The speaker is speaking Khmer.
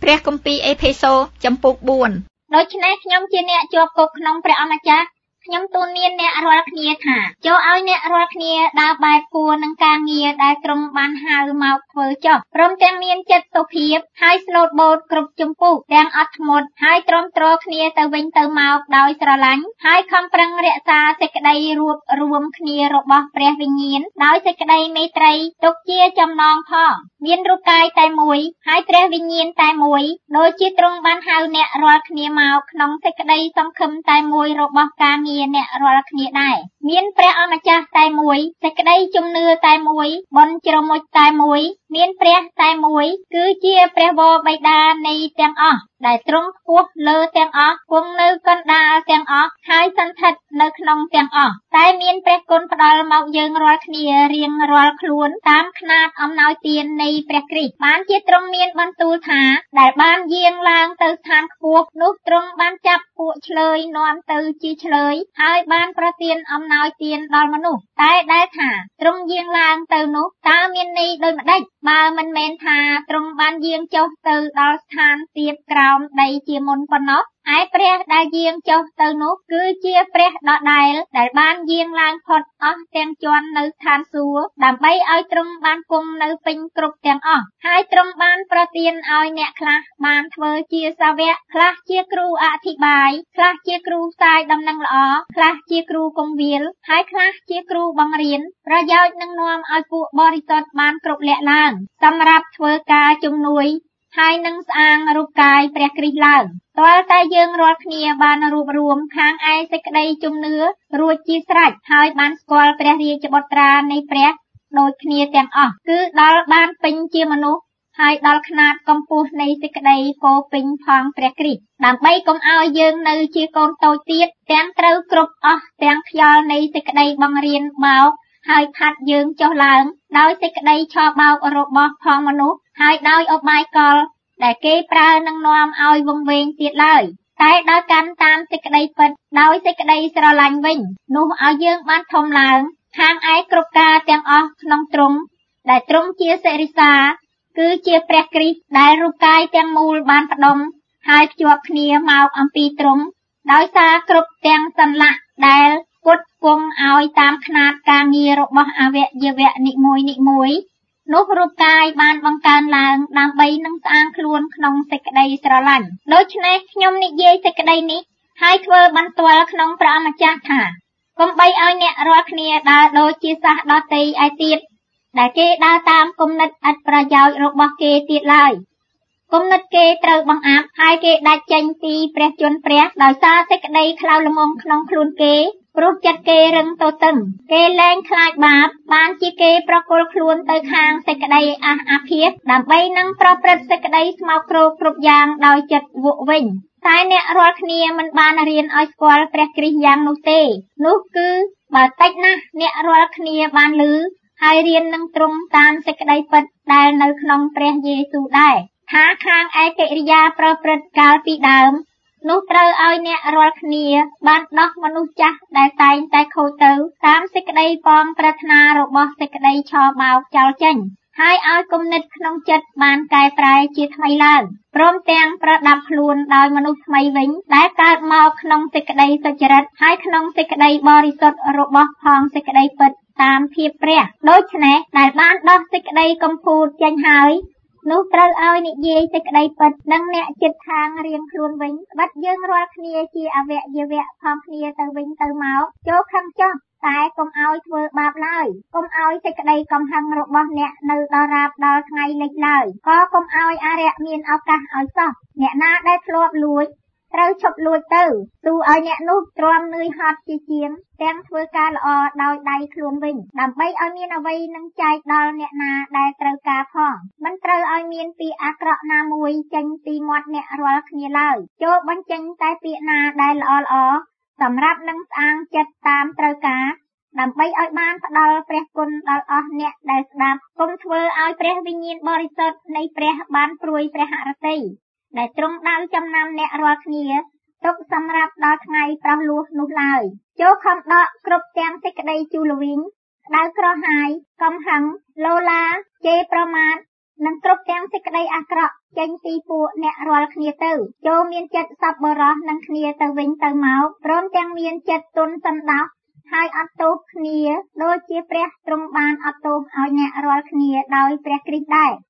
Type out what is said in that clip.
ព្រះគម្ពីរអេផេសូរចំពុក4ដូច្នេះខ្ញុំជាអ្នកជាប់គុកក្នុងព្រះអម្ចាស់ខ្ញុំទូន្មានអ្នករាល់គ្នាថាចូលឲ្យអ្នករាល់គ្នាដើរបែបគួរនឹងការងារដែលទ្រង់បានហៅមកធ្វើចុះព្រមទាំងមានចិត្តសុភាពហើយស្លូតបូតគ្រប់ជំពូកទាំងអត់ធ្មត់ហើយទ្រាំទ្រគ្នាទៅវិញទៅមកដោយស្រឡាញ់ហើយខំប្រឹងរក្សាសេចក្តីរួបរួមគ្នារបស់ព្រះវិញ្ញាណដោយសេចក្តីមេត្រីទុកជាចំណងផងមានរូបកាយតែមួយហើយព្រះវិញ្ញាណតែមួយដូចជាទ្រង់បានហៅអ្នករាល់គ្នាមកក្នុងសេចក្តីសង្ឃឹមតែមួយរបស់ការងារអ្នករាល់គ្នាដែរមានព្រះអម្ចាស់តែមួយសេចក្តីជំនឿតែមួយបុណ្យជ្រមុជតែមួយមានព្រះតែមួយគឺជាព្រះវរបិតានៃទាំងអស់ដែលទ្រង់ខ្ពស់លើទាំងអស់គង់នៅកណ្ដាលទាំងអស់ហើយសន្ធិដ្ឋនៅក្នុងទាំងអស់តែមានព្រះគុណផ្ដល់មកយើងរាល់គ្នារៀងរាល់ខ្លួនតាមខ្នាតអំណោយទាននៃព្រះគ្រីស្ទបានជាទ្រង់មានបន្ទូលថាដែលបានយាងឡើងទៅស្ថានខ្ពស់នោះទ្រង់បានចាប់ពួកឆ្លើយនាំទៅជាឆ្លើយហើយបានប្រទានអំណោយទានដល់មនុស្សតែដែលថាទ្រង់យាងឡើងទៅនោះតើមានន័យដូចម្ដេចបើមិនមែនថាទ្រង់បានយាងចុះទៅដល់ស្ថានទាបក្រោមដីជាមុនប៉ុណ្ណោះឯព្រះដែលយាងចុះទៅនោះគឺជាព្រះដដែលដែលបានយាងឡើងផុតអស់ទាំងជាន់នៅឋានសួគ៌ដើម្បីឲ្យទ្រង់បានគង់នៅពេញគ្រប់ទាំងអស់ហើយទ្រង់បានប្រទានឲ្យអ្នកខ្លះបានធ្វើជាសាវកខ្លះជាគ្រូអធិបាយខ្លះជាគ្រូផ្សាយដំណឹងល្អខ្លះជាគ្រូគង្វាលហើយខ្លះជាគ្រូបង្រៀនប្រយោជន៍នឹងនាំឲ្យពួកបរិសុទ្ធបានគ្រប់លក្ខឡើងសម្រាប់ធ្វើការជំនួយហើយនឹងស្អាងរូបកាយព្រះគ្រីស្ទឡើងទាល់តែយើងរាល់គ្នាបានរួបរួមខាងឯសេចក្តីជំនឿរួចជាស្រេចហើយបានស្គាល់ព្រះរាជបុត្រានៃព្រះដូចគ្នាទាំងអស់គឺដល់បានពេញជាមនុស្សហើយដល់ខ្នាតកម្ពស់នៃសេចក្តីពោពេញផងព្រះគ្រីស្ទដើម្បីកុំឲ្យយើងនៅជាកូនតូចទៀតទាំងត្រូវគ្រប់អស់ទាំងខ្យល់នៃសេចក្តីបង្រៀនបោកហើយផាត់យើងចុះឡើងដោយសេចក្តីឆោបោករបស់ផងមនុស្សហើយដោយឧបាយកលដែលគេប្រើនឹងនាំឲ្យវង្វេងទៀតឡើយតែដោយកាន់តាមសេចក្តីពិតដោយសេចក្តីស្រឡាញ់វិញនោះឲ្យយើងបានធំឡើងខាងឯគ្រប់ការទាំងអស់ក្នុងទ្រង់ដែលទ្រង់ជាសិរិសាគឺជាព្រះគ្រីស្ទដែលរូបកាយទាំងមូលបានផ្ដុំហើយភ្ជាប់គ្នាមកអំពីទ្រង់ដោយសារគ្រប់ទាំងសន្លាក់ដែលពុតគង់ឲ្យតាមខ្នាតការងាររបស់អវយវៈនីមួយនោះរូបកាយបានបង្កើនឡើងដើម្បីនឹងស្អាងខ្លួនក្នុងសេចក្តីស្រឡាញ់ដូច្នេះខ្ញុំនិយាយសេចក្តីនេះហើយធ្វើបន្ទាល់ក្នុងព្រះអម្ចាស់ថាកុំបីឲ្យអ្នករាល់គ្នាដើរដូចជាសាសដតីឯទៀតដែលគេដើរតាមគំនិតឥតប្រយោជន៍របស់គេទៀតឡើយគំនិតគេត្រូវបង្អាប់ហើយគេដាច់ចេញពីព្រះជន្មព្រះដោយសារសេចក្តីខ្លៅល្មមក្នុងខ្លួនគេព្រោះចិត្តគេរឹងទទឹងគេលែងខ្លាចបាបបានជាគេប្រគល់ខ្លួនទៅខាងសេចក្តីអះអាភាសដើម្បីនឹងប្រព្រឹត្តសេចក្តីស្មោកគ្រោកគ្រប់យ៉ាងដោយចិត្តវក់វិញតែអ្នករាល់គ្នាមិនបានរៀនឲ្យស្គាល់ព្រះគ្រីស្ទយ៉ាងនោះទេនោះគឺបើតិចណាស់អ្នករាល់គ្នាបានឮហើយរៀននឹងទ្រង់តាមសេចក្តីពិតដែលនៅក្នុងព្រះយេស៊ូវដែរថាខាងឯកិរិយាប្រព្រឹត្តកាលពីដើមនោះត្រូវឲ្យអ្នករាល់គ្នាបានដោះមនុស្សចាស់ដែលតែងតែខូចទៅតាមសេចក្តីបងប្រាថ្នារបស់សេចក្តីឆោបោកចោលចេញហើយឲ្យគំនិតក្នុងចិត្តបានកែប្រែជាថ្មីឡើងព្រមទាំងប្រដាប់ខ្លួនដោយមនុស្សថ្មីវិញដែលកើតមកក្នុងសេចក្តីសុចរិតហើយក្នុងសេចក្តីបរិសុទ្ធរបស់ផងសេចក្តីពិតតាមភាពព្រះដូច្នេះដែលបានដោះសេចក្តីកំពូលចេញហើយនោះត្រូវឲ្យនិយាយសេចក្តីពិតនឹងអ្នកជិតខាងរៀងខ្លួនវិញបាត់យើងរាល់គ្នាជាអវយវៈផងគ្នាទៅវិញទៅមកចូលខឹងចោះតែកុំឲ្យធ្វើបាបឡើយកុំឲ្យសេចក្តីកំហឹងរបស់អ្នកនៅដល់រាបដល់ថ្ងៃលិចឡើយក៏កុំឲ្យអរិយមានឱកាសឲ្យសោះអ្នកណាដែលធ្លាប់លួចត្រូវឈប់លួចទៅទូឲ្យអ្នកនោះទ្រាំនឿយហត់ជាជាងទាំងធ្វើការល្អដោយដៃខ្លួនវិញដើម្បីឲ្យមានអ្វីនឹងចែកដល់អ្នកណាដែលត្រូវការផងមិនត្រូវឲ្យមានពាក្យអាក្រក់ណាមួយចេញពីមាត់អ្នករាល់គ្នាឡើយចូលបញ្ចេញតែពាក្យណាដែលល្អសម្រាប់នឹងស្អាងចិត្តតាមត្រូវការដើម្បីឲ្យបានផ្ដល់ព្រះគុណដល់អស់អ្នកដែលស្ដាប់គុំធ្វើឲ្យព្រះវិញ្ញាណបរិសុទ្ធនៃព្រះបានព្រួយព្រះហឫទ័យដែលទ្រង់ដៅចំណាំអ្នករាល់គ្នាទុកសម្រាប់ដល់ថ្ងៃប្រោះលោះនោះឡើយចូលខំដកគ្រប់ទាំងសេចក្តីជូរល្វីងក្តៅក្រហាយកំហឹងលោឡាជេរប្រមាថនិងគ្រប់ទាំងសេចក្តីអាក្រក់ចេញពីពួកអ្នករាល់គ្នាទៅចូលមានចិត្តសប្បុរសនឹងគ្នាទៅវិញទៅមកព្រមទាំងមានចិត្តទន់សន្តោសហើយអត់ទោសគ្នាដូចជាព្រះទ្រង់បានអត់ទោសឲ្យអ្នករាល់គ្នាដោយព្រះគ្រីស្ទដែរ